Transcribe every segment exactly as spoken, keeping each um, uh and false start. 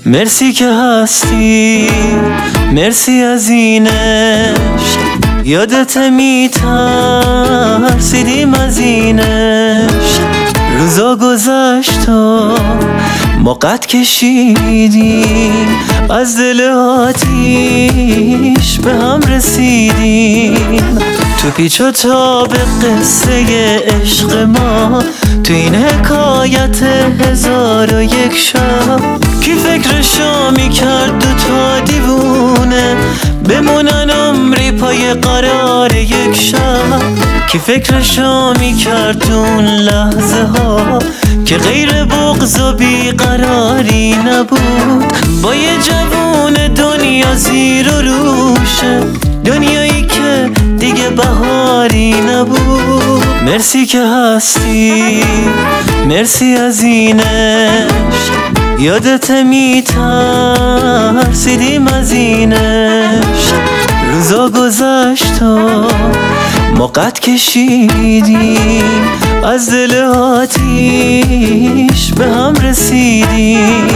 مرسی که هستی، مرسی از این عشق. یادت میترسیدیم از این عشق. روزا گذشت و ما قد کشیدیم، از دل آتیش به هم رسیدیم. تو پیچ و تاب قصه عشق ما، تو این حکایت هزار و یک شب. کی فکرشو میکرد دو تا دیوونه بمونن عمری پای قرار یک شب؟ کی فکرشو میکرد اون لحظه ها که غیر بغض و بیقراری نبود؟ با یه جوون دنیا زیر و روشه، دنیایی که دیگه بهاری نبود. مرسی که هستی، مرسی از این عشق. یادت میترسیدیم از این عشق. روزا گذشت و ما قد کشیدیم، از دل آتیش به هم رسیدیم.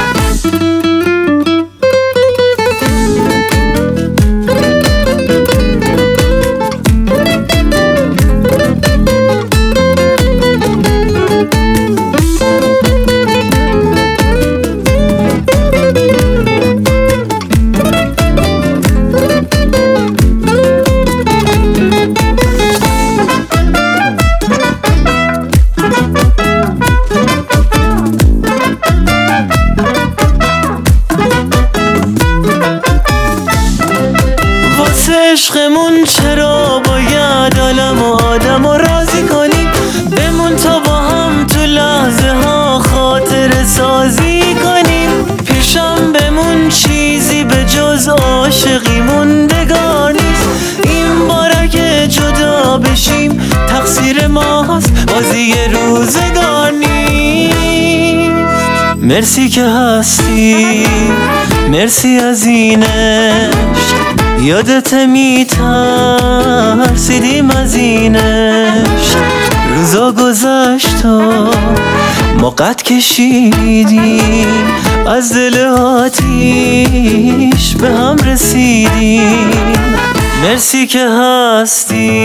عشقمون چرا باید عالم و آدم رو راضی کنیم؟ بمون تا با هم تو لحظه ها خاطر سازی کنیم. پیشم بمون چیزی به جز عاشقی موندگار نیست. این بار اگه جدا بشیم تقصیر ماست، بازی روزگار نیست. مرسی که هستی، مرسی از این عشق. یادت میترسیدیم از این عشق. روزا گذشت و ما قد کشیدیم، از دل آتیش به هم رسیدیم. مرسی که هستی،